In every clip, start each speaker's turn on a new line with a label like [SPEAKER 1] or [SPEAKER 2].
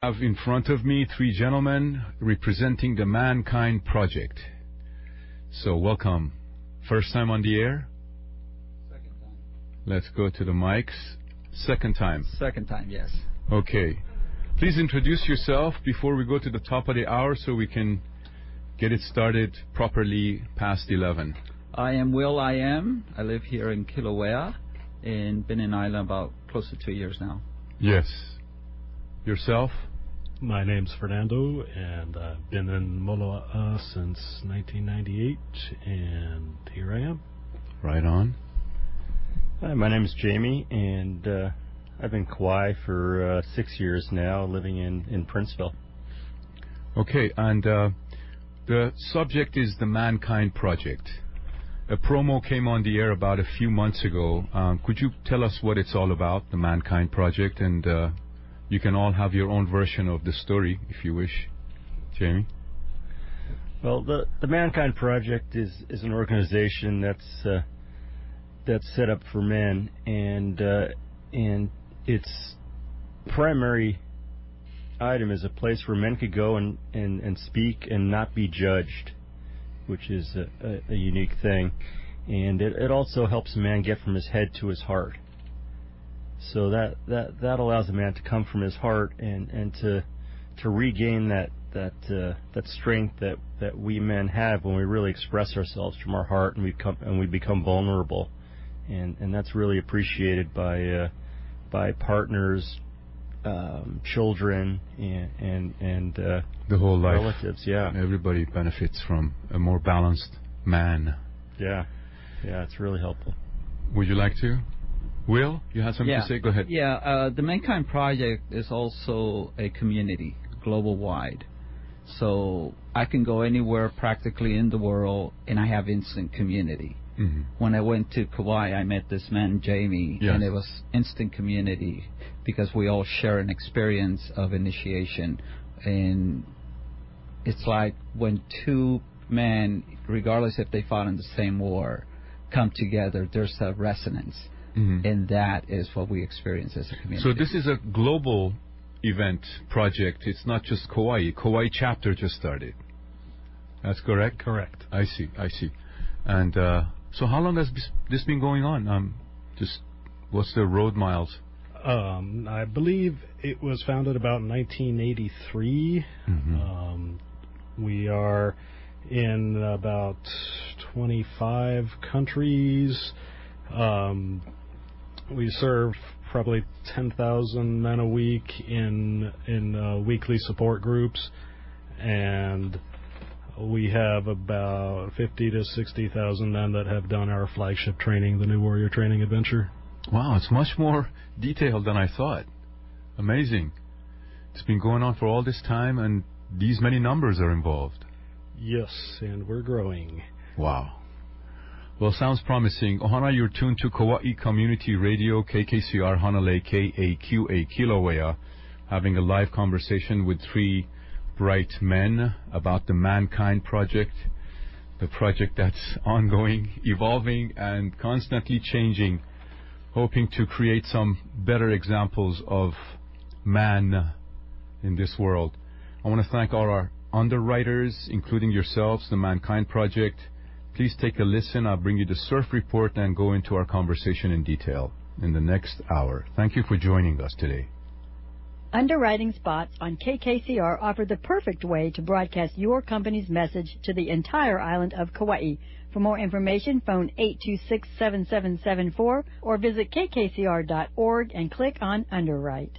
[SPEAKER 1] I have in front of me three gentlemen representing the Mankind Project. So welcome. First time on the air?
[SPEAKER 2] Second time.
[SPEAKER 1] Let's go to the mics. Second time.
[SPEAKER 2] Second time, yes.
[SPEAKER 1] Okay. Please introduce yourself before we go to the top of the hour so we can get it started properly past 11.
[SPEAKER 2] I am Will I Am. I live here in Kilauea and been in Island about close to 2 years now.
[SPEAKER 1] Yes. Yourself?
[SPEAKER 3] My name's Fernando, and I've been in Molo'a since 1998, and here I am.
[SPEAKER 1] Right on.
[SPEAKER 4] Hi, my name is Jamie, and I've been in Kauai for 6 years now, living in Princeville.
[SPEAKER 1] Okay, and the subject is the Mankind Project. A promo came on the air about a few months ago. Could you tell us what it's all about, the Mankind Project? And you can all have your own version of the story, if you wish. Jamie?
[SPEAKER 4] Well, the Mankind Project is an organization that's set up for men, and its primary item is a place where men could go and speak and not be judged, which is a unique thing. And it also helps a man get from his head to his heart. So that allows a man to come from his heart and to regain that strength that we men have when we really express ourselves from our heart and we become vulnerable, and that's really appreciated by partners, children, and
[SPEAKER 1] the whole life.
[SPEAKER 4] Relatives. Yeah,
[SPEAKER 1] everybody benefits from a more balanced man.
[SPEAKER 4] Yeah, it's really helpful.
[SPEAKER 1] Would you like to? Will, you have something to say? Go ahead.
[SPEAKER 2] Yeah, the Mankind Project is also a community, global-wide. So I can go anywhere practically in the world, and I have instant community. Mm-hmm. When I went to Kauai, I met this man, Jamie,
[SPEAKER 1] yes.
[SPEAKER 2] And it was instant community because we all share an experience of initiation. And it's like when two men, regardless if they fought in the same war, come together, there's a resonance. Mm-hmm. And that is what we experience as a community.
[SPEAKER 1] So this is a global event project. It's not just Kauai. Kauai chapter just started. That's correct?
[SPEAKER 3] Correct.
[SPEAKER 1] I see. And so how long has this been going on? What's the road miles?
[SPEAKER 3] I believe it was founded about 1983. Mm-hmm. We are in about 25 countries. We serve probably 10,000 men a week in weekly support groups, and we have about 50 to 60,000 men that have done our flagship training, the New Warrior Training Adventure.
[SPEAKER 1] Wow, it's much more detailed than I thought. Amazing. It's been going on for all this time, and these many numbers are involved.
[SPEAKER 3] Yes, and we're growing.
[SPEAKER 1] Wow. Well, sounds promising. Ohana, you're tuned to Kauai Community Radio, KKCR Hanalei KAQA Kilauea, having a live conversation with three bright men about the Mankind Project, the project that's ongoing, evolving, and constantly changing, hoping to create some better examples of man in this world. I want to thank all our underwriters, including yourselves, the Mankind Project. Please take a listen. I'll bring you the surf report and go into our conversation in detail in the next hour. Thank you for joining us today.
[SPEAKER 5] Underwriting spots on KKCR offer the perfect way to broadcast your company's message to the entire island of Kauai. For more information, phone 826-7774 or visit kkcr.org and click on Underwrite.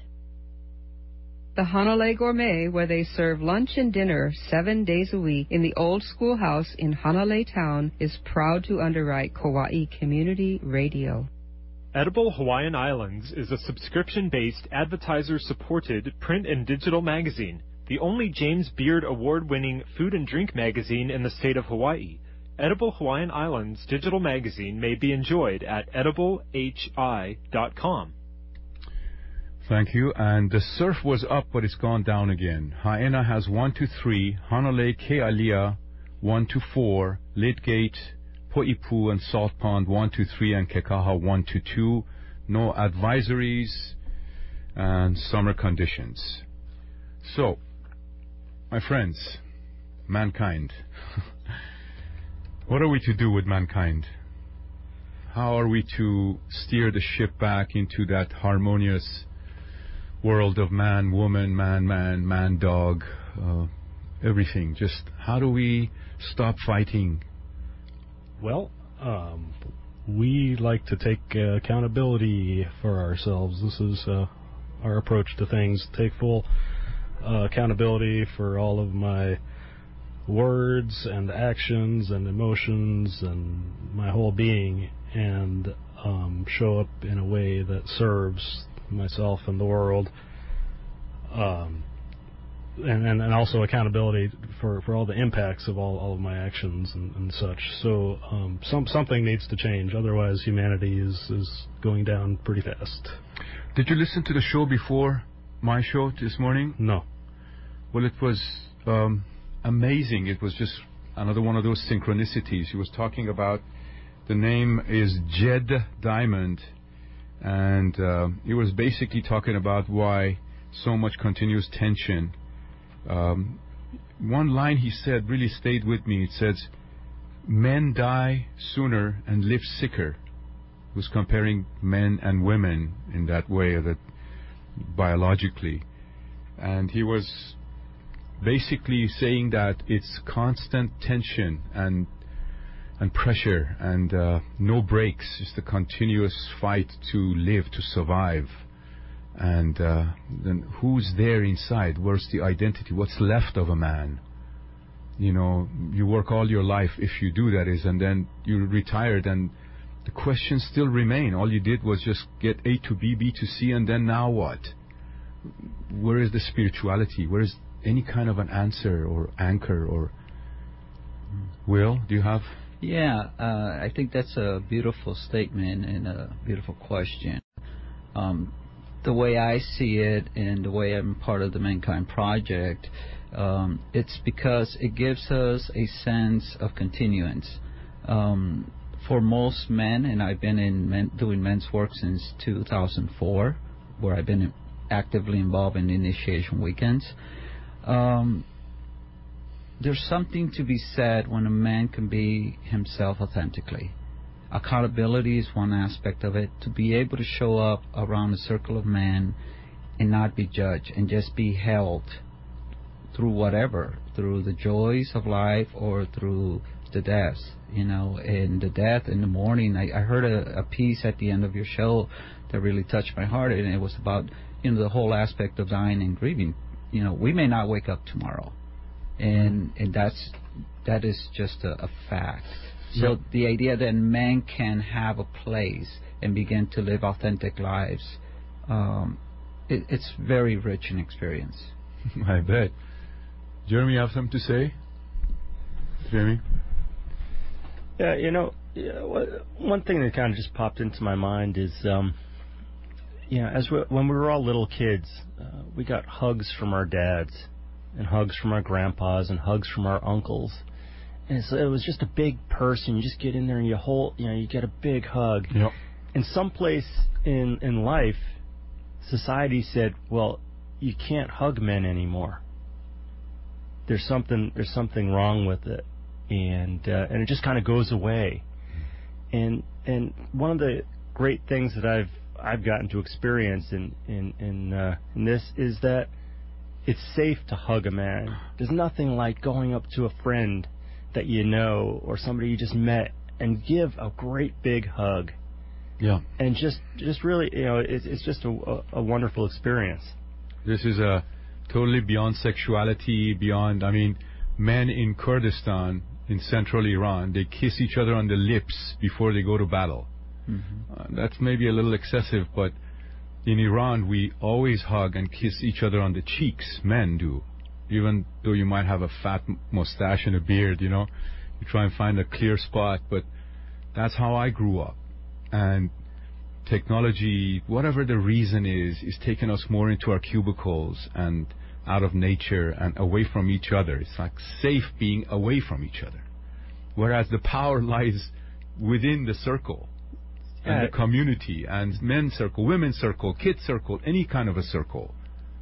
[SPEAKER 6] The Hanalei Gourmet, where they serve lunch and dinner 7 days a week in the old schoolhouse in Hanalei Town, is proud to underwrite Kauai Community Radio.
[SPEAKER 7] Edible Hawaiian Islands is a subscription-based, advertiser-supported print and digital magazine, the only James Beard Award-winning food and drink magazine in the state of Hawaii. Edible Hawaiian Islands digital magazine may be enjoyed at ediblehi.com.
[SPEAKER 1] Thank you. And the surf was up, but it's gone down again. Haena has 1 to 3, Hanalei Kealia 1 to 4, Late Gate, Poipu and Salt Pond 1 to 3, and Kekaha 1 to 2. No advisories and summer conditions. So, my friends, mankind. What are we to do with mankind? How are we to steer the ship back into that harmonious world of man, woman, man, dog, everything? Just how do we stop fighting?
[SPEAKER 3] Well, we like to take accountability for ourselves. This is our approach to things. Take full accountability for all of my words and actions and emotions and my whole being, and show up in a way that serves myself and the world, and also accountability for all the impacts of all of my actions and such. So something needs to change, otherwise humanity is going down pretty fast.
[SPEAKER 1] Did you listen to the show before my show this morning?
[SPEAKER 3] No.
[SPEAKER 1] Well, it was amazing. It was just another one of those synchronicities. He was talking about, the name is Jed Diamond, and he was basically talking about why so much continuous tension. One line he said really stayed with me. It says, men die sooner and live sicker. He was comparing men and women in that way, that biologically. And he was basically saying that it's constant tension and pressure and no breaks, just a continuous fight to live, to survive. And then who's there inside? Where's the identity? What's left of a man? You know, you work all your life, if you do, that is, and then you're retired, and the questions still remain. All you did was just get A to B, B to C, and then now what? Where is the spirituality? Where is any kind of an answer or anchor? Or Will, do you have?
[SPEAKER 2] Yeah, I think that's a beautiful statement and a beautiful question. The way I see it and the way I'm part of the Mankind Project, it's because it gives us a sense of continuance. For most men, and I've been doing men's work since 2004, where I've been actively involved in initiation weekends, there's something to be said when a man can be himself authentically. Accountability is one aspect of it. To be able to show up around a circle of men and not be judged and just be held through whatever, through the joys of life or through the deaths, you know. And the death in the morning, I heard a piece at the end of your show that really touched my heart, and it was about, you know, the whole aspect of dying and grieving. You know, we may not wake up tomorrow, and that is just a fact. So
[SPEAKER 1] Yep.
[SPEAKER 2] the idea that men can have a place and begin to live authentic lives, it's very rich in experience.
[SPEAKER 1] I bet. Jeremy, you have something to say? Jeremy?
[SPEAKER 4] Yeah, you know, one thing that kind of just popped into my mind is, when we were all little kids, we got hugs from our dads, and hugs from our grandpas, and hugs from our uncles. And so it was just a big person. You just get in there and you get a big hug.
[SPEAKER 1] Yep.
[SPEAKER 4] And someplace in life, society said, well, you can't hug men anymore. There's something wrong with it, and it just kind of goes away. And one of the great things that I've gotten to experience in this is that it's safe to hug a man. There's nothing like going up to a friend that you know or somebody you just met and give a great big hug.
[SPEAKER 1] Yeah.
[SPEAKER 4] And just really, you know, it's just a wonderful experience.
[SPEAKER 1] This is totally beyond sexuality, beyond, I mean, men in Kurdistan, in central Iran, they kiss each other on the lips before they go to battle. Mm-hmm. That's maybe a little excessive, but in Iran, we always hug and kiss each other on the cheeks. Men do. Even though you might have a fat mustache and a beard, you know, you try and find a clear spot, but that's how I grew up. And technology, whatever the reason is taking us more into our cubicles and out of nature and away from each other. It's like safe being away from each other. Whereas the power lies within the circle and the community and men's circle, women's circle, kids' circle, any kind of a circle.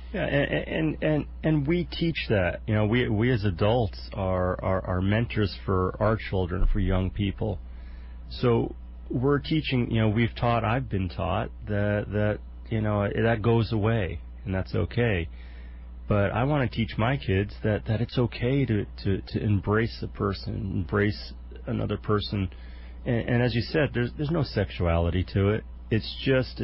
[SPEAKER 4] Yeah, and we teach that. You know, we as adults are mentors for our children, for young people. So we're teaching. You know, I've been taught that you know that goes away, and that's okay. But I want to teach my kids that it's okay to embrace a person, embrace another person, and as you said, there's no sexuality to it. It's just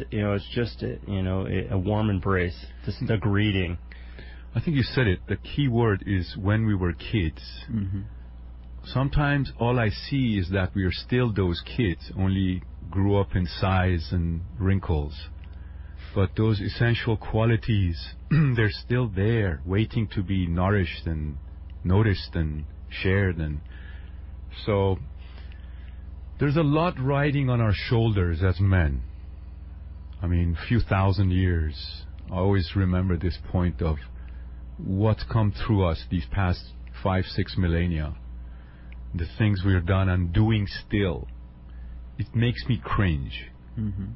[SPEAKER 4] a warm embrace, just a greeting.
[SPEAKER 1] I think you said it. The key word is when we were kids.
[SPEAKER 2] Mm-hmm.
[SPEAKER 1] Sometimes all I see is that we are still those kids, only grew up in size and wrinkles. But those essential qualities, they're still there, waiting to be nourished and noticed and shared. And so there's a lot riding on our shoulders as men. I mean, a few thousand years. I always remember this point of what's come through us these past 5-6 millennia. The things we've done and doing still. It makes me cringe.
[SPEAKER 2] Mm-hmm.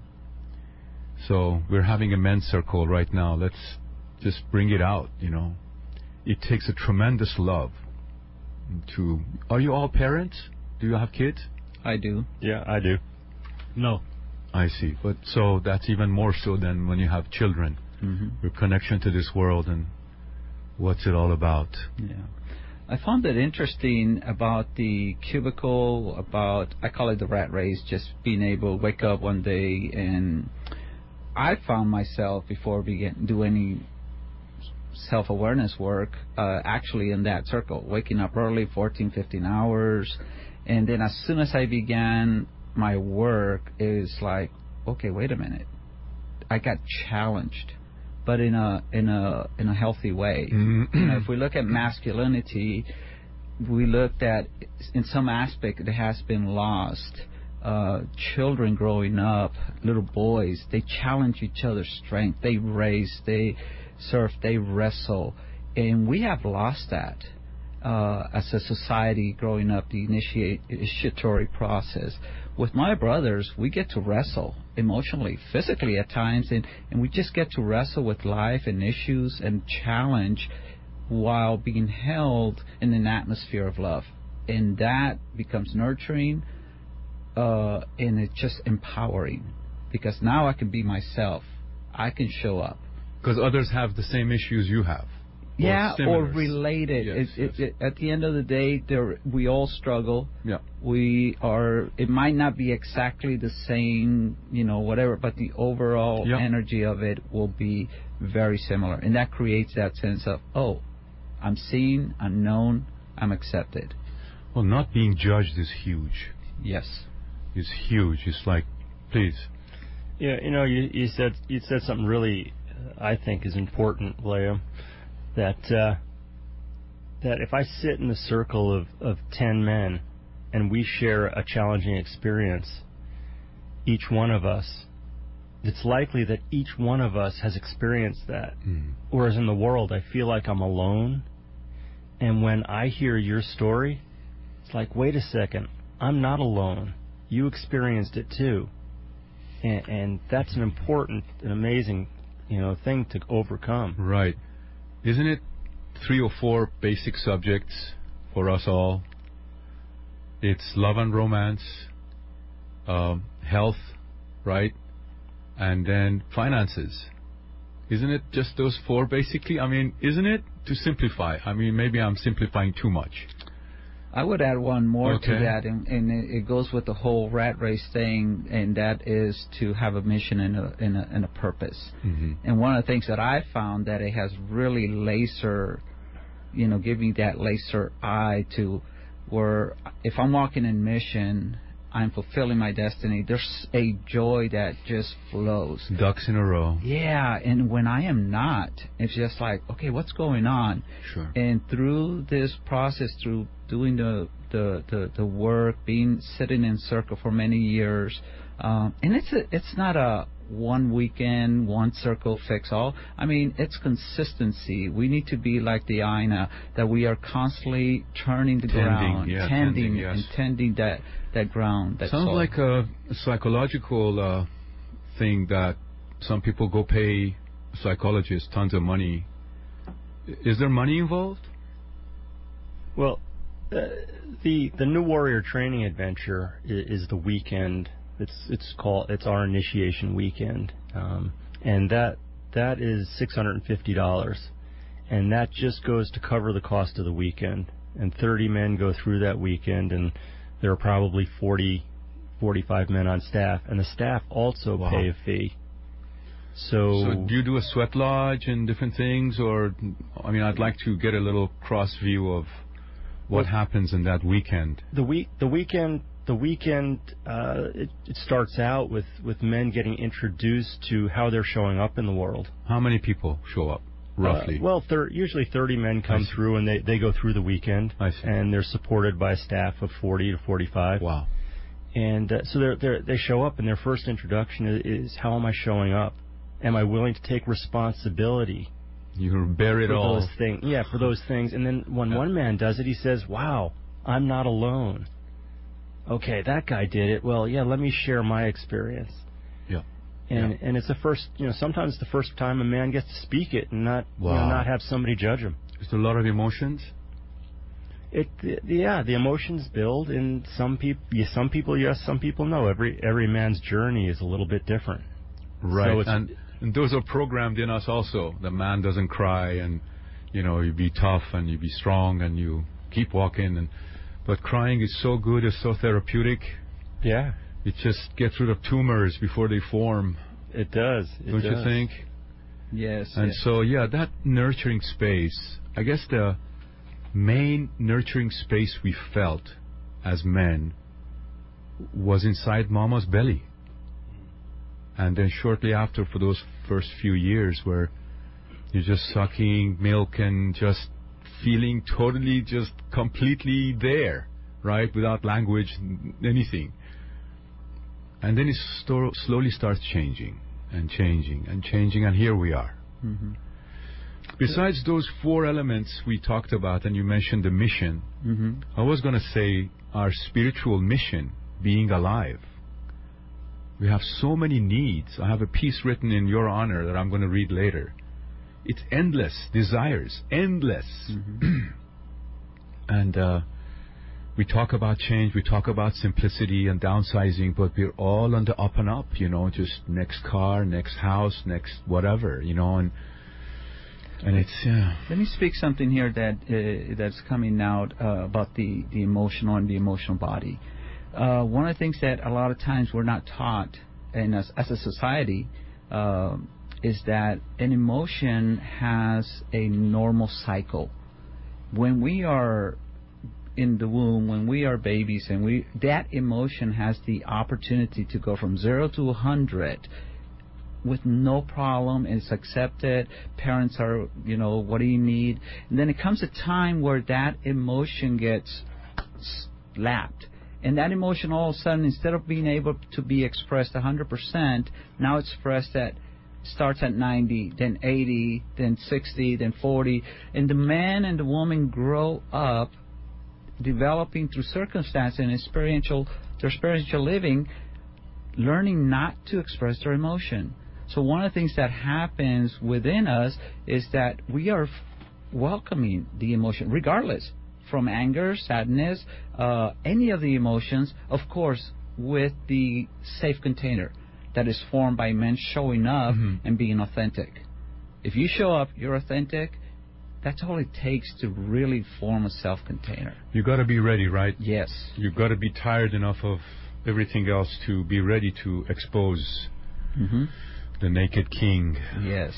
[SPEAKER 1] So we're having a men's circle right now. Let's just bring it out, you know. It takes a tremendous love to... Are you all parents? Do you have kids?
[SPEAKER 2] I do.
[SPEAKER 4] Yeah, I do.
[SPEAKER 3] No.
[SPEAKER 1] I see. But so that's even more so than when you have children.
[SPEAKER 2] Mm-hmm.
[SPEAKER 1] Your connection to this world and what's it all about.
[SPEAKER 2] Yeah. I found it interesting about the cubicle, I call it the rat race, just being able to wake up one day, and I found myself, before we do any self-awareness work, actually in that circle, waking up early, 14, 15 hours, and then as soon as I began my work, it was like, okay, wait a minute. I got challenged, but in a healthy way.
[SPEAKER 1] Mm-hmm.
[SPEAKER 2] You know, if we look at masculinity, we looked at, in some aspect, it has been lost. Children growing up, little boys, they challenge each other's strength. They race, they surf, they wrestle, and we have lost that as a society growing up. The initiatory process. With my brothers, we get to wrestle emotionally, physically at times, and we just get to wrestle with life and issues and challenge while being held in an atmosphere of love. And that becomes nurturing, and it's just empowering, because now I can be myself. I can show up.
[SPEAKER 1] Because others have the same issues you have.
[SPEAKER 2] Yeah, or
[SPEAKER 1] similars.
[SPEAKER 2] related.
[SPEAKER 1] Yes.
[SPEAKER 2] At the end of the day, we all struggle.
[SPEAKER 1] Yeah.
[SPEAKER 2] It might not be exactly the same, whatever, but the overall energy of it will be very similar. And that creates that sense of, oh, I'm seen, I'm known, I'm accepted.
[SPEAKER 1] Well, not being judged is huge.
[SPEAKER 2] Yes.
[SPEAKER 1] It's huge. It's like, please.
[SPEAKER 4] Yeah, you said something really, I think, is important, William. That if I sit in the circle of 10 men and we share a challenging experience, each one of us, it's likely that each one of us has experienced that. Mm. Whereas in the world, I feel like I'm alone. And when I hear your story, it's like, wait a second, I'm not alone. You experienced it too. And that's an important, an amazing, thing to overcome.
[SPEAKER 1] Right. Isn't it 3 or 4 basic subjects for us all? It's love and romance, health, right? And then finances. Isn't it just those 4 basically? I mean, isn't it? To simplify. I mean, maybe I'm simplifying too much.
[SPEAKER 2] I would add one more to
[SPEAKER 1] Okay.
[SPEAKER 2] that, and it goes with the whole rat race thing, and that is to have a mission and a purpose.
[SPEAKER 1] Mm-hmm.
[SPEAKER 2] And one of the things that I found that it has really laser, give me that laser eye to where if I'm walking in mission, I'm fulfilling my destiny. There's a joy that just flows.
[SPEAKER 1] Ducks in a row.
[SPEAKER 2] Yeah, and when I am not, it's just like, okay, what's going on?
[SPEAKER 1] Sure.
[SPEAKER 2] And through this process, through doing the work, sitting in circle for many years, and it's not a one weekend, one circle fix all. I mean, it's consistency. We need to be like the Aina, that we are constantly turning the ground, tending
[SPEAKER 1] yes.
[SPEAKER 2] and tending that ground. That
[SPEAKER 1] Sounds
[SPEAKER 2] soil.
[SPEAKER 1] like a psychological thing that some people go pay psychologists tons of money. Is there money involved?
[SPEAKER 4] Well, the New Warrior Training Adventure is the weekend. It's our initiation weekend, and that is $650, and that just goes to cover the cost of the weekend. And 30 men go through that weekend, and there are probably 45 men on staff, and the staff also pay a fee. So
[SPEAKER 1] do you do a sweat lodge and different things, or I mean, I'd like to get a little cross view of what happens in that weekend.
[SPEAKER 4] The weekend. It starts out with men getting introduced to how they're showing up in the world.
[SPEAKER 1] How many people show up, roughly?
[SPEAKER 4] Usually 30 men come through, and they go through the weekend.
[SPEAKER 1] I see.
[SPEAKER 4] And they're supported by a staff of 40 to 45.
[SPEAKER 1] Wow.
[SPEAKER 4] And so they show up, and their first introduction is how am I showing up? Am I willing to take responsibility?
[SPEAKER 1] You bear it all.
[SPEAKER 4] Those things. Yeah, for those things. And then when one man does it, he says, wow, I'm not alone. Okay, that guy did it. Well, yeah, let me share my experience.
[SPEAKER 1] Yeah.
[SPEAKER 4] And it's the first, sometimes it's the first time a man gets to speak it and not not have somebody judge him.
[SPEAKER 1] Is there a lot of emotions?
[SPEAKER 4] The emotions build, and some people yes, some people no. Every man's journey is a little bit different.
[SPEAKER 1] Right. So and those are programmed in us also. The man doesn't cry, and you be tough and you be strong and you keep walking. But crying is so good, it's so therapeutic.
[SPEAKER 4] Yeah.
[SPEAKER 1] It just gets rid of tumors before they form.
[SPEAKER 4] It does.
[SPEAKER 1] Don't you think?
[SPEAKER 2] Yes.
[SPEAKER 1] And so that nurturing space, I guess the main nurturing space we felt as men was inside Mama's belly. And then shortly after, for those first few years where you're just sucking milk and just feeling totally, just completely there, right? Without language, anything. And then it slowly starts changing and changing and changing, and here we are.
[SPEAKER 2] Mm-hmm.
[SPEAKER 1] Besides those 4 elements we talked about, and you mentioned the mission, I was going to say our spiritual mission, being alive. We have so many needs. I have a piece written in your honor that I'm going to read later. It's endless desires, endless. And we talk about change, we talk about simplicity and downsizing, but we're all on the up and up, just next car, next house, next whatever, and it's...
[SPEAKER 2] Let me speak something here that's coming out about the emotional and the emotional body. One of the things that a lot of times we're not taught, and as a society, is that an emotion has a normal cycle. When we are in the womb, when we are babies, and that emotion has the opportunity to go from 0 to 100 with no problem. It's accepted. Parents are, what do you need? And then it comes a time where that emotion gets slapped. And that emotion all of a sudden, instead of being able to be expressed 100%, now it's expressed starts at 90, then 80, then 60, then 40. And the man and the woman grow up developing through circumstance and their spiritual living, learning not to express their emotion. So one of the things that happens within us is that we are welcoming the emotion, regardless, from anger, sadness, any of the emotions, of course, with the safe container that is formed by men showing up and being authentic. If you show up, you're authentic, that's all it takes to really form a self-container.
[SPEAKER 1] You got to be ready, right?
[SPEAKER 2] Yes.
[SPEAKER 1] You've got to be tired enough of everything else to be ready to expose the naked king.
[SPEAKER 2] Yes.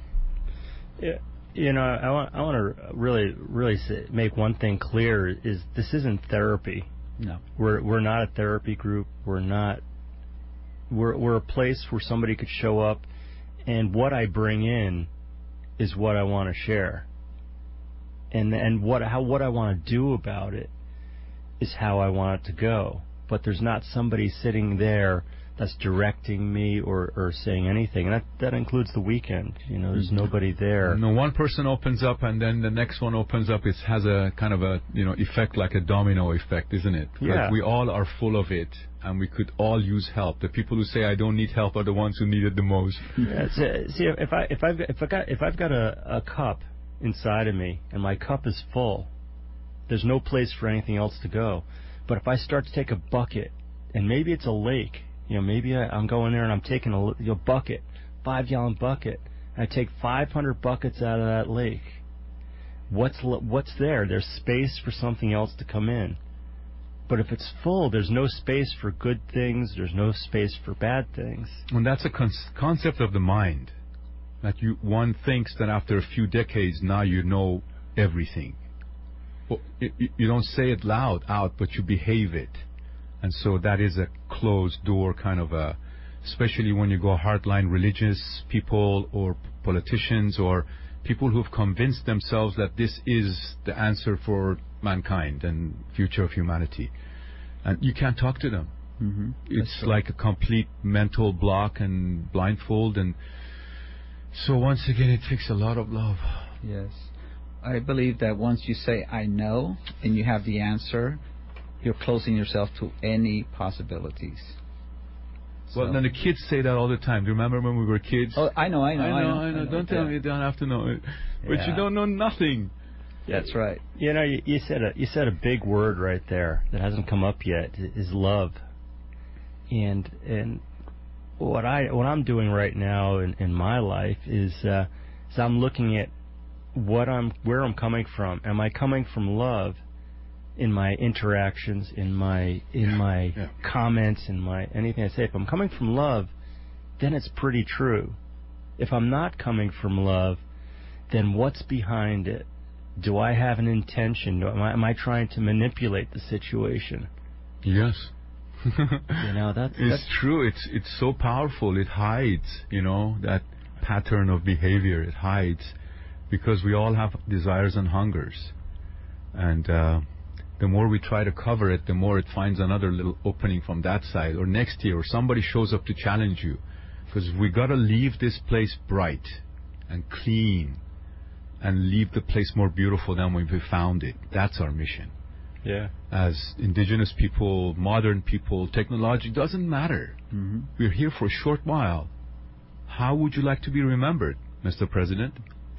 [SPEAKER 4] Yeah. I want to really make one thing clear: is this isn't therapy.
[SPEAKER 2] No.
[SPEAKER 4] We're not a therapy group. We're a place where somebody could show up, and what I bring in is what I want to share. And what I want to do about it is how I want it to go. But there's not somebody sitting there directing me or saying anything. And that includes the weekend. There's nobody there.
[SPEAKER 1] No, one person opens up and then the next one opens up. It has a kind of a effect, like a domino effect, isn't it?
[SPEAKER 4] Yeah.
[SPEAKER 1] Like we all are full of it, and we could all use help. The people who say I don't need help are the ones who need it the most.
[SPEAKER 4] Yeah, see, if I've got a cup inside of me and my cup is full, there's no place for anything else to go. But if I start to take a bucket, and maybe it's a lake, maybe I'm going there and I'm taking a bucket, 5-gallon bucket, and I take 500 buckets out of that lake. What's there? There's space for something else to come in. But if it's full, there's no space for good things. There's no space for bad things.
[SPEAKER 1] And that's a concept of the mind. That one thinks that after a few decades, now you know everything. Well, you don't say it loud out, but you behave it. And so that is a closed door kind of especially when you go hardline religious people or politicians or people who've convinced themselves that this is the answer for mankind and future of humanity. And you can't talk to them.
[SPEAKER 2] Mm-hmm.
[SPEAKER 1] It's like a complete mental block and blindfold. And so once again, it takes a lot of love.
[SPEAKER 2] Yes. I believe that once you say, I know, and you have the answer, you're closing yourself to any possibilities.
[SPEAKER 1] Well, then the kids say that all the time. Do you remember when we were kids?
[SPEAKER 2] Oh, I know.
[SPEAKER 1] Don't tell me you don't have to know it. But you don't know nothing.
[SPEAKER 2] That's right.
[SPEAKER 4] You said a big word right there that hasn't come up yet, is love. And what I'm doing right now in my life is I'm looking at where I'm coming from. Am I coming from love in my interactions, in my comments, in my anything I say? If I'm coming from love, then it's pretty true. If I'm not coming from love, then what's behind it? Do I have an intention? Am I trying to manipulate the situation?
[SPEAKER 1] Yes.
[SPEAKER 4] That's
[SPEAKER 1] true. It's so powerful. It hides, that pattern of behavior. It hides because we all have desires and hungers, and the more we try to cover it, the more it finds another little opening from that side. Or next year, or somebody shows up to challenge you, because we got to leave this place bright and clean, and leave the place more beautiful than when we found it. That's our mission.
[SPEAKER 4] Yeah.
[SPEAKER 1] As indigenous people, modern people, technology, doesn't matter.
[SPEAKER 2] Mm-hmm.
[SPEAKER 1] We're here for a short while. How would you like to be remembered, Mr. President?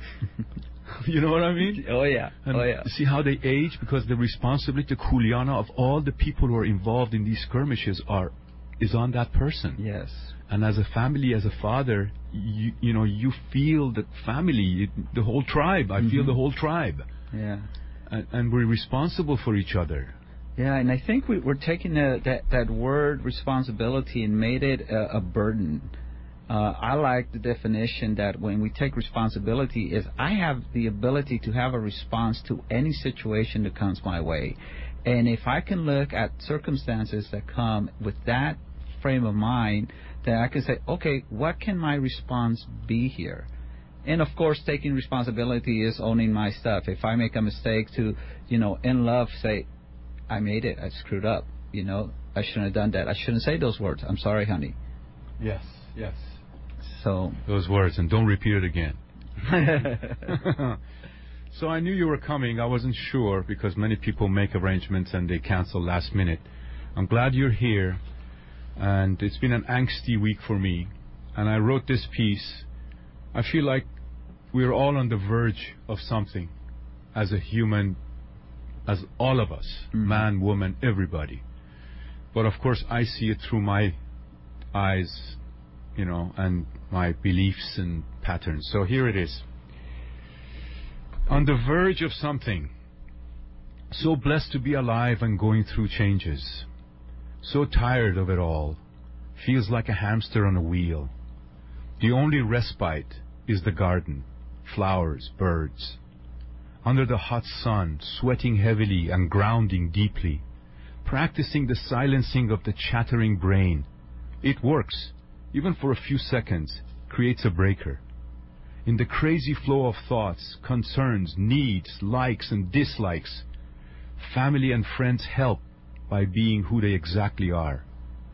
[SPEAKER 1] You know what I mean?
[SPEAKER 2] Oh, yeah.
[SPEAKER 1] And see how they age? Because the responsibility, Kuliana, of all the people who are involved in these skirmishes is on that person.
[SPEAKER 2] Yes.
[SPEAKER 1] And as a family, as a father, you feel the family, the whole tribe. I feel the whole tribe.
[SPEAKER 2] Yeah.
[SPEAKER 1] And we're responsible for each other.
[SPEAKER 2] Yeah, and I think we're taking that word responsibility and made it a burden. I like the definition that when we take responsibility is I have the ability to have a response to any situation that comes my way. And if I can look at circumstances that come with that frame of mind, then I can say, okay, what can my response be here? And of course, taking responsibility is owning my stuff. If I make a mistake to, in love, say, I made it, I screwed up, I shouldn't have done that. I shouldn't say those words. I'm sorry, honey.
[SPEAKER 1] Yes.
[SPEAKER 2] So
[SPEAKER 1] those words, and don't repeat it again. So I knew you were coming. I wasn't sure because many people make arrangements and they cancel last minute. I'm glad you're here, and it's been an angsty week for me. And I wrote this piece. I feel like we're all on the verge of something as a human, as all of us, man, woman, everybody. But of course, I see it through my eyes, and my beliefs and patterns. So here it is. On the verge of something. So blessed to be alive and going through changes. So tired of it all. Feels like a hamster on a wheel. The only respite is the garden, flowers, birds. Under the hot sun, sweating heavily and grounding deeply. Practicing the silencing of the chattering brain. It works. Even for a few seconds, creates a breaker. In the crazy flow of thoughts, concerns, needs, likes and dislikes, family and friends help by being who they exactly are.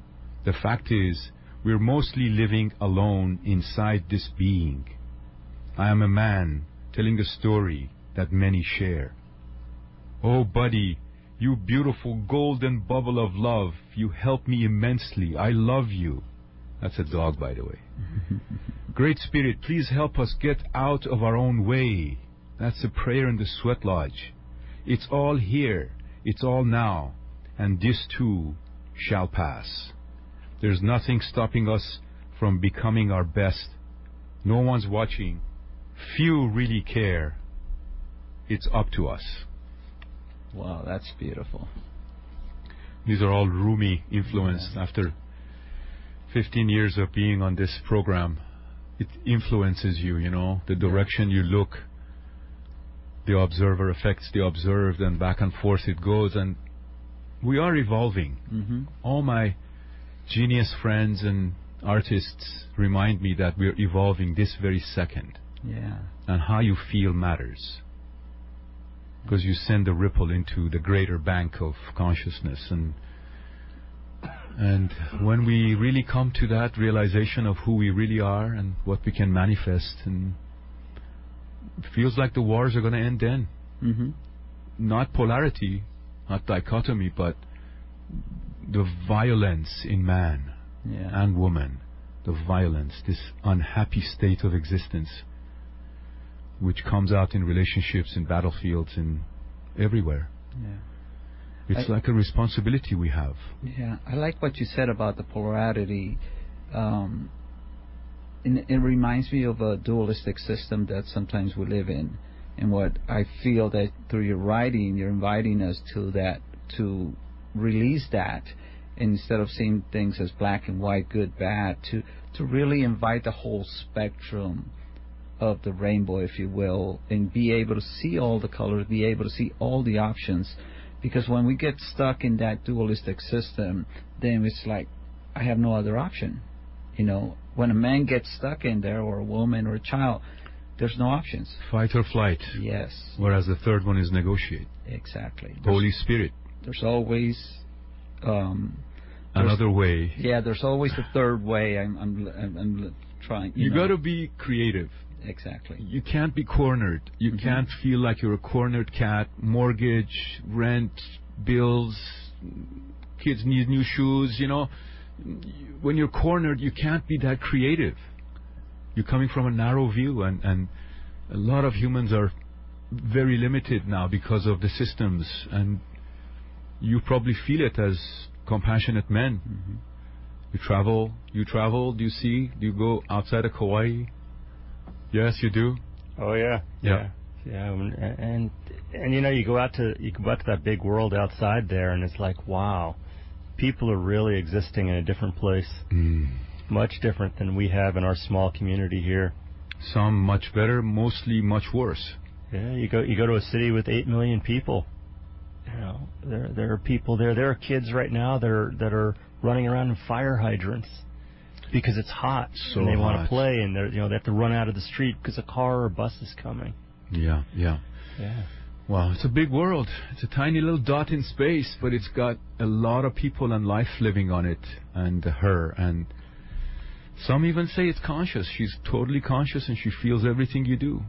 [SPEAKER 1] The fact is, we're mostly living alone inside this being. I am a man telling a story that many share. Oh, buddy, you beautiful golden bubble of love, you help me immensely. I love you. That's a dog, by the way. Great Spirit, please help us get out of our own way. That's a prayer in the sweat lodge. It's all here. It's all now. And this too shall pass. There's nothing stopping us from becoming our best. No one's watching. Few really care. It's up to us.
[SPEAKER 2] Wow, that's beautiful.
[SPEAKER 1] These are all Rumi influenced. After 15 years of being on this program, it influences you, you know, the direction you look. The observer affects the observed, and back and forth it goes, and we are evolving. All my genius friends and artists remind me that we're evolving this very second.
[SPEAKER 2] Yeah.
[SPEAKER 1] And how you feel matters. Because you send a ripple into the greater bank of consciousness. And when we really come to that realization of who we really are and what we can manifest, and it feels like the wars are going to end then. Not polarity, not dichotomy, but the violence in man and woman. The violence, this unhappy state of existence, which comes out in relationships, in battlefields, in everywhere. It's like a responsibility we have.
[SPEAKER 2] Yeah, I like what you said about the polarity. It reminds me of a dualistic system that sometimes we live in. And what I feel that through your writing, you're inviting us to that, to release that, instead of seeing things as black and white, good, bad, to really invite the whole spectrum of the rainbow, if you will, and be able to see all the colors, be able to see all the options. Because when we get stuck in that dualistic system, then it's like, I have no other option. You know, when a man gets stuck in there, or a woman or a child, there's no options.
[SPEAKER 1] Fight or flight.
[SPEAKER 2] Yes.
[SPEAKER 1] Whereas the third one is negotiate.
[SPEAKER 2] Exactly.
[SPEAKER 1] Holy Spirit.
[SPEAKER 2] There's always
[SPEAKER 1] another way.
[SPEAKER 2] Yeah, there's always the third way. I'm trying. You
[SPEAKER 1] got to be creative.
[SPEAKER 2] Exactly.
[SPEAKER 1] You can't be cornered. You can't feel like you're a cornered cat. Mortgage, rent, bills, kids need new shoes, you know. When you're cornered, you can't be that creative. You're coming from a narrow view, and a lot of humans are very limited now because of the systems, and you probably feel it as compassionate men. You travel, do you see? Do you go outside of Kauai? Yes, you do.
[SPEAKER 4] Oh yeah. And you know, you go out to that big world outside there, and it's like, wow, people are really existing in a different place, much different than we have in our small community here.
[SPEAKER 1] Some much better, mostly much worse.
[SPEAKER 4] Yeah, you go to a city with 8 million people. You know, there are people there. There are kids right now that are running around in fire hydrants because it's hot, and they want to play, and they have to run out of the street because a car or a bus is coming.
[SPEAKER 1] Yeah. Well, it's a big world. It's a tiny little dot in space, but it's got a lot of people and life living on it, and her. And some even say it's conscious. She's totally conscious, and she feels everything you do.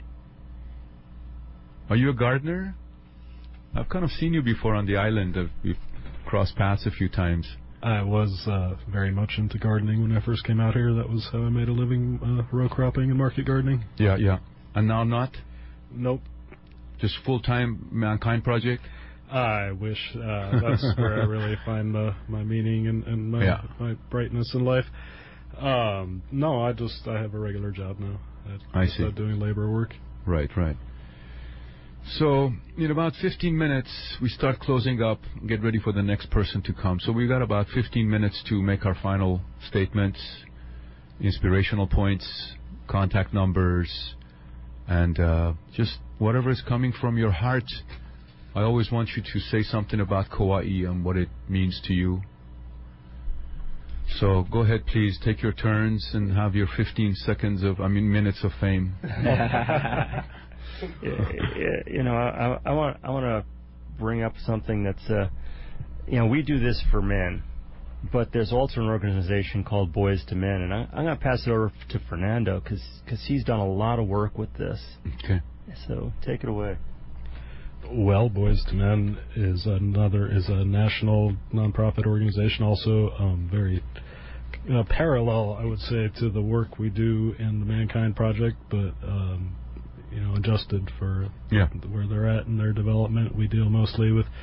[SPEAKER 1] Are you a gardener? I've kind of seen you before on the island. We've crossed paths a few times.
[SPEAKER 3] I was very much into gardening when I first came out here. That was how I made a living, row cropping and market gardening.
[SPEAKER 1] Yeah. And now not?
[SPEAKER 3] Nope.
[SPEAKER 1] Just full-time Mankind Project?
[SPEAKER 3] I wish. That's where I really find my meaning and my brightness in life. No, I have a regular job now.
[SPEAKER 1] I see.
[SPEAKER 3] Doing labor work.
[SPEAKER 1] Right. So, in about 15 minutes, we start closing up, get ready for the next person to come. So we've got about 15 minutes to make our final statements, inspirational points, contact numbers, and just whatever is coming from your heart. I always want you to say something about Kauai and what it means to you. So go ahead, please, take your turns and have your minutes of fame.
[SPEAKER 4] You know, I want to bring up something that's, we do this for men, But there's also an organization called Boys to Men, and I'm going to pass it over to Fernando because he's done a lot of work with this.
[SPEAKER 1] Okay.
[SPEAKER 4] So take it away.
[SPEAKER 3] Well, Boys to Men is a national nonprofit organization, also very parallel, I would say, to the work we do in the Mankind Project, but adjusted for where they're at in their development. We deal mostly with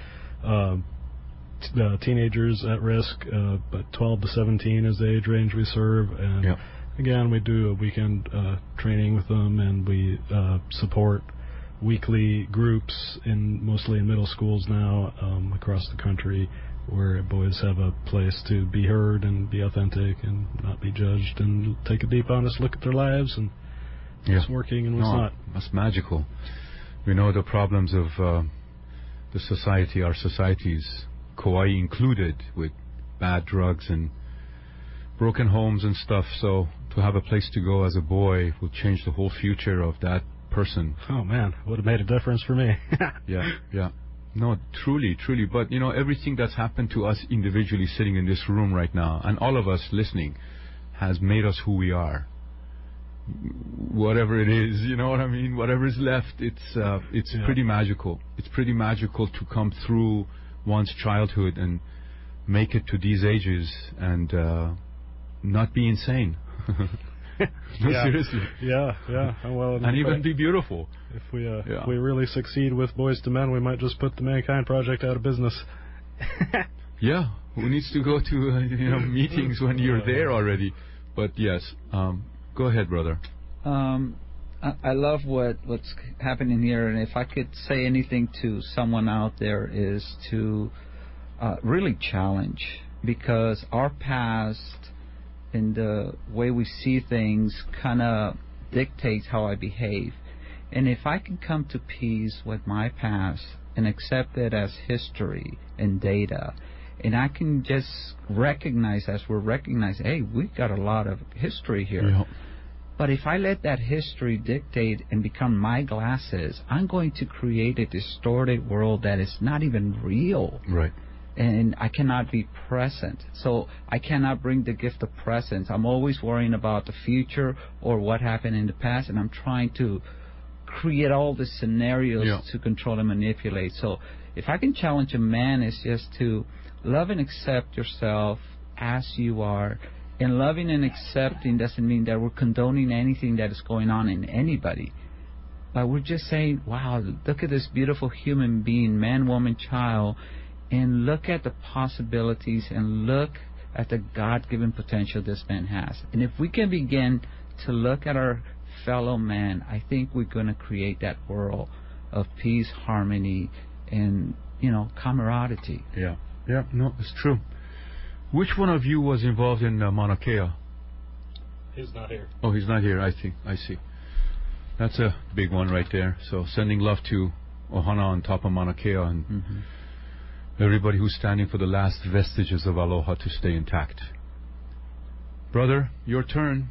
[SPEAKER 3] teenagers at risk, but 12 to 17 is the age range we serve, and again, we do a weekend training with them, and we support weekly groups mostly in middle schools now across the country, where boys have a place to be heard and be authentic and not be judged, and take a deep, honest look at their lives and what's working and what's not.
[SPEAKER 1] That's magical. We know the problems of the society, our societies, Kauai included, with bad drugs and broken homes and stuff. So to have a place to go as a boy will change the whole future of that person.
[SPEAKER 3] Oh man, would have made a difference for me.
[SPEAKER 1] Yeah. No, truly. But everything that's happened to us individually sitting in this room right now, and all of us listening, has made us who we are. Whatever it is, you know what I mean? Whatever is left, it's pretty magical. It's pretty magical to come through one's childhood and make it to these ages and not be insane. No, seriously.
[SPEAKER 3] Yeah. Well,
[SPEAKER 1] and even be beautiful.
[SPEAKER 3] If we really succeed with Boys to Men, we might just put the Mankind Project out of business.
[SPEAKER 1] Yeah. Who needs to go to meetings when you're there already? But yes, go ahead, brother.
[SPEAKER 2] I love what's happening here, and if I could say anything to someone out there is to really challenge, because our past and the way we see things kind of dictates how I behave. And if I can come to peace with my past and accept it as history and data, and I can just recognize, as we're recognizing, hey, we've got a lot of history here.
[SPEAKER 1] Yeah.
[SPEAKER 2] But if I let that history dictate and become my glasses, I'm going to create a distorted world that is not even real.
[SPEAKER 1] Right.
[SPEAKER 2] And I cannot be present. So I cannot bring the gift of presence. I'm always worrying about the future or what happened in the past, and I'm trying to create all the scenarios to control and manipulate. So if I can challenge a man, it's just to love and accept yourself as you are. And loving and accepting doesn't mean that we're condoning anything that is going on in anybody. But we're just saying, wow, look at this beautiful human being, man, woman, child, and look at the possibilities and look at the God-given potential this man has. And if we can begin to look at our fellow man, I think we're going to create that world of peace, harmony, and, camaraderie.
[SPEAKER 1] Yeah, no, it's true. Which one of you was involved in Mauna Kea?
[SPEAKER 3] He's not here.
[SPEAKER 1] Oh, he's not here. I see. That's a big one right there. So sending love to Ohana on top of Mauna Kea and everybody who's standing for the last vestiges of aloha to stay intact. Brother, your turn.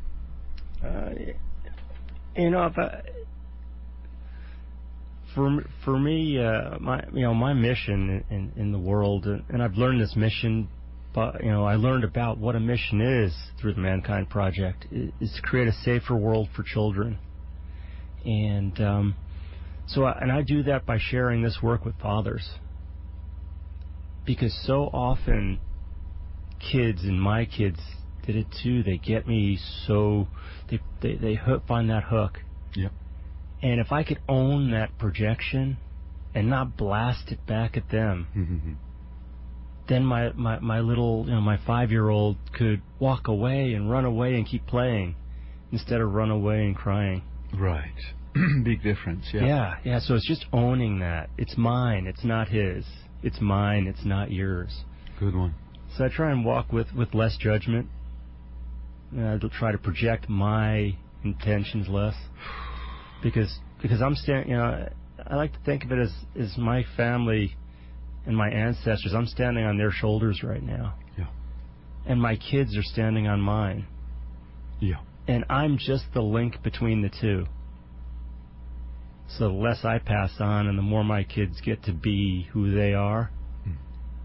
[SPEAKER 4] For me, my mission in the world, and I've learned this mission. But I learned about what a mission is through the Mankind Project, is to create a safer world for children, and I do that by sharing this work with fathers, because so often kids, and my kids did it too. They get me so they find that hook.
[SPEAKER 1] Yep. And
[SPEAKER 4] if I could own that projection and not blast it back at them. Then my little, my 5-year-old could walk away and run away and keep playing instead of run away and crying.
[SPEAKER 1] Right. Big difference, yeah.
[SPEAKER 4] Yeah, so it's just owning that. It's mine, it's not his. It's mine, it's not yours.
[SPEAKER 1] Good one.
[SPEAKER 4] So I try and walk with less judgment. I try to project my intentions less. Because I'm standing, I like to think of it as my family and my ancestors. I'm standing on their shoulders right now.
[SPEAKER 1] Yeah.
[SPEAKER 4] And my kids are standing on mine.
[SPEAKER 1] Yeah.
[SPEAKER 4] And I'm just the link between the two. So the less I pass on and the more my kids get to be who they are,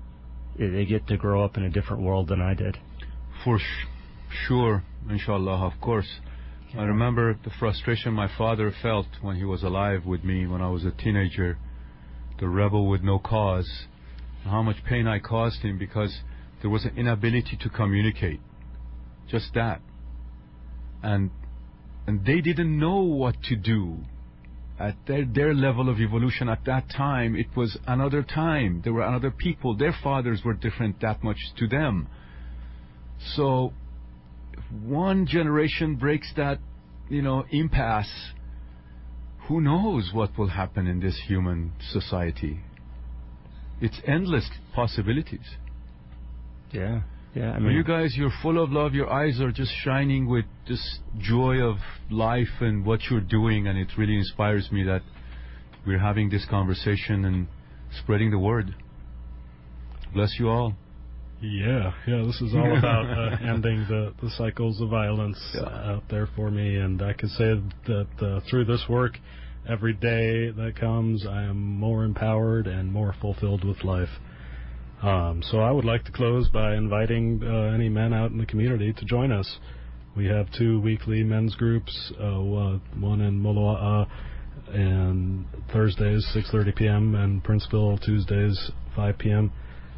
[SPEAKER 4] they get to grow up in a different world than I did.
[SPEAKER 1] For sure, inshallah, of course. I remember the frustration my father felt when he was alive with me when I was a teenager, the rebel with no cause, and how much pain I caused him because there was an inability to communicate. Just that. And they didn't know what to do. At their level of evolution at that time, it was another time. There were other people. Their fathers were different that much to them. So if one generation breaks that, impasse, who knows what will happen in this human society? It's endless possibilities.
[SPEAKER 4] Yeah. I
[SPEAKER 1] mean, you guys, you're full of love. Your eyes are just shining with this joy of life and what you're doing, and it really inspires me that we're having this conversation and spreading the word. Bless you all.
[SPEAKER 3] Yeah, this is all about ending the cycles of violence out there for me, and I can say that through this work, every day that comes, I am more empowered and more fulfilled with life. So I would like to close by inviting any men out in the community to join us. We have 2 weekly men's groups, one in Moloa'a and Thursdays 6:30 p.m. and Princeville Tuesdays 5 p.m.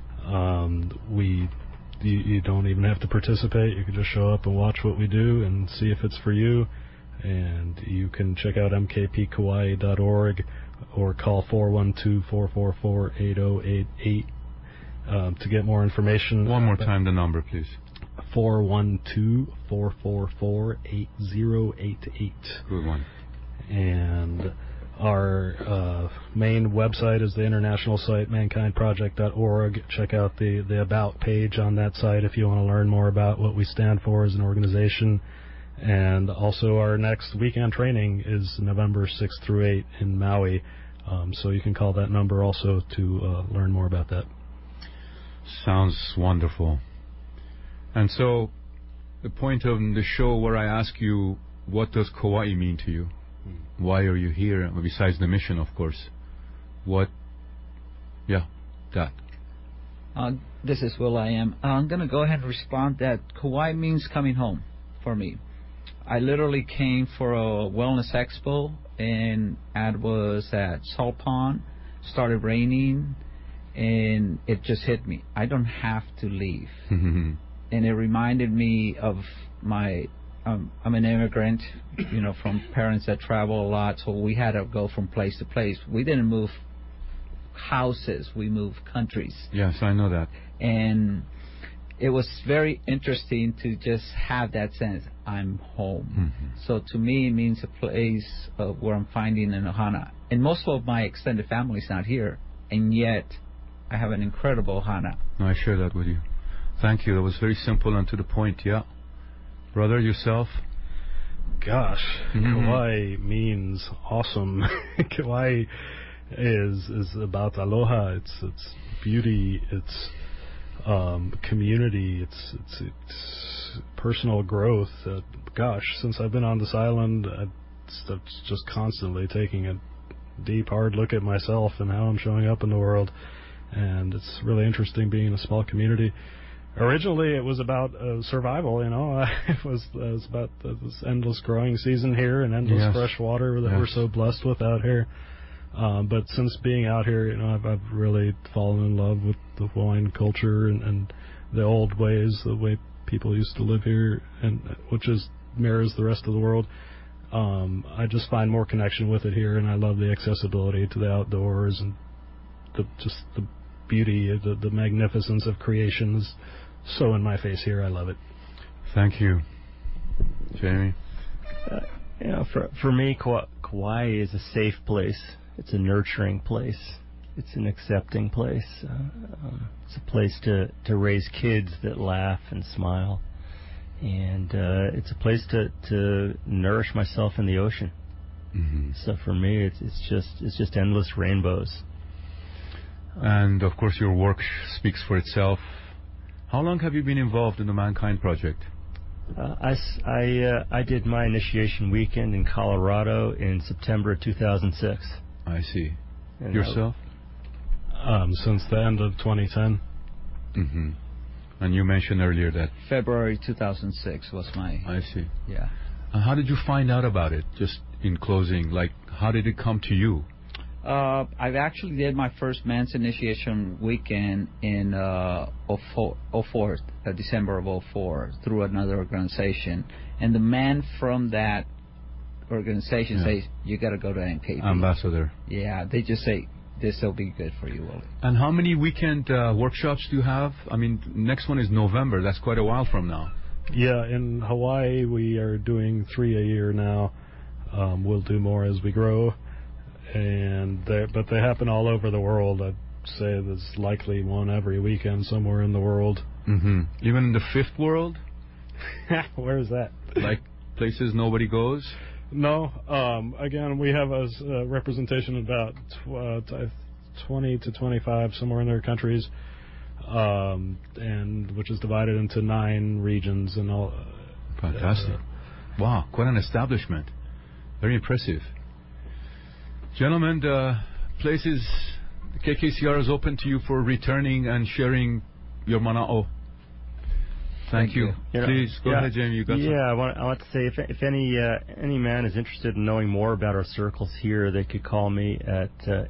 [SPEAKER 3] You don't even have to participate. You can just show up and watch what we do and see if it's for you. And you can check out mkpkauai.org or call 412-444-8088 to get more information.
[SPEAKER 1] One more time the number, please.
[SPEAKER 3] 412-444-8088.
[SPEAKER 1] Good one.
[SPEAKER 3] And our main website is the international site, mankindproject.org. Check out the About page on that site if you want to learn more about what we stand for as an organization. And also our next weekend training is November 6th through 8 in Maui. So you can call that number also to learn more about that.
[SPEAKER 1] Sounds wonderful. And so the point of the show where I ask you, what does Kauai mean to you? Why are you here? Besides the mission, of course. That.
[SPEAKER 2] This is Will I Am. I'm going to go ahead and respond that Kauai means coming home for me. I literally came for a wellness expo, and it was at Salt Pond. Started raining, and it just hit me. I don't have to leave. And it reminded me of my... I'm an immigrant, from parents that travel a lot, so we had to go from place to place. We didn't move houses, we moved countries.
[SPEAKER 1] Yes, I know that.
[SPEAKER 2] And it was very interesting to just have that sense, I'm home. So to me, it means a place where I'm finding an ohana. And most of my extended family is not here, and yet I have an incredible ohana.
[SPEAKER 1] I share that with you. Thank you. That was very simple and to the point, yeah. Brother, yourself?
[SPEAKER 3] Gosh, Kauai means awesome. Kauai is about aloha. It's beauty. It's community. It's personal growth. Since I've been on this island, I'm just constantly taking a deep, hard look at myself and how I'm showing up in the world. And it's really interesting being in a small community. Originally, it was about survival, It was about this endless growing season here and endless fresh water that we're so blessed with out here. But since being out here, I've really fallen in love with the Hawaiian culture and the old ways, the way people used to live here, and which mirrors the rest of the world. I just find more connection with it here, and I love the accessibility to the outdoors and the beauty, the magnificence of creation is so in my face here. I love it.
[SPEAKER 1] Thank you. Jamie?
[SPEAKER 4] For me, Kauai is a safe place. It's a nurturing place. It's an accepting place. It's a place to raise kids that laugh and smile. And it's a place to nourish myself in the ocean. So for me, it's just endless rainbows.
[SPEAKER 1] And of course, your work speaks for itself. How long have you been involved in the Mankind Project?
[SPEAKER 4] I did my initiation weekend in Colorado in September 2006.
[SPEAKER 1] I see. And yourself?
[SPEAKER 3] Since the end of 2010.
[SPEAKER 1] Mm-hmm. And you mentioned earlier that...
[SPEAKER 2] February 2006 was my...
[SPEAKER 1] I see.
[SPEAKER 2] Yeah.
[SPEAKER 1] How did you find out about it? Just in closing, like, how did it come to you?
[SPEAKER 2] I actually did my first man's initiation weekend in December of 04 through another organization. And the man from that organization says, you got to go to NKP.
[SPEAKER 1] Ambassador.
[SPEAKER 2] Yeah, they just say, this will be good for you, Willie.
[SPEAKER 1] And how many weekend workshops do you have? I mean, next one is November. That's quite a while from now.
[SPEAKER 3] Yeah, in Hawaii we are doing 3 a year now. We'll do more as we grow. But they happen all over the world. I'd say there's likely one every weekend somewhere in the world.
[SPEAKER 1] Mm-hmm. Even in the fifth world?
[SPEAKER 3] Where is that?
[SPEAKER 1] Like places nobody goes?
[SPEAKER 3] No. Again, we have a representation of about 20 to 25 somewhere in their countries, and which is divided into 9 regions and all.
[SPEAKER 1] Fantastic! Wow, quite an establishment. Very impressive. Gentlemen, the places KKCR is open to you for returning and sharing your mana'o. Thank you. Please, go ahead, Jamie. You got something?
[SPEAKER 4] I want to say, if any man is interested in knowing more about our circles here, they could call me at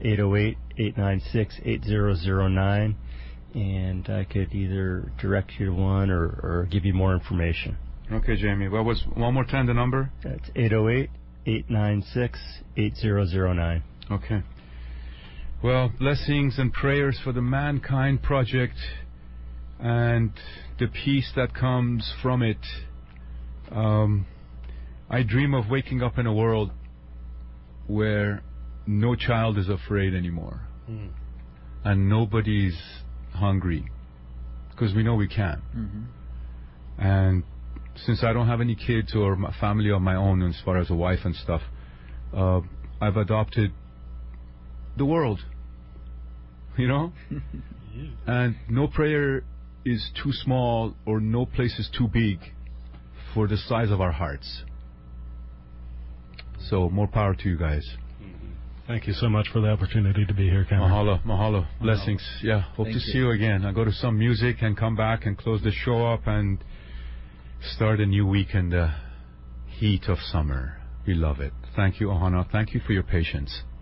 [SPEAKER 4] 808-896-8009, and I could either direct you to one or give you more information.
[SPEAKER 1] Okay, Jamie. What was one more time the number?
[SPEAKER 4] That's 808-896-8009.
[SPEAKER 1] Okay. Well, blessings and prayers for the Mankind Project and the peace that comes from it. I dream of waking up in a world where no child is afraid anymore, and nobody's hungry, because we know we can.
[SPEAKER 2] Mm-hmm.
[SPEAKER 1] And since I don't have any kids or my family of my own, as far as a wife and stuff, I've adopted the world, you know. And no prayer is too small, or no place is too big for the size of our hearts. So more power to you guys.
[SPEAKER 3] Thank you so much for the opportunity to be here, Cameron.
[SPEAKER 1] Mahalo. Blessings. Yeah, hope to see you again. I'll go to some music and come back and close the show up and start a new week in the heat of summer. We love it. Thank you, Ohana. Thank you for your patience.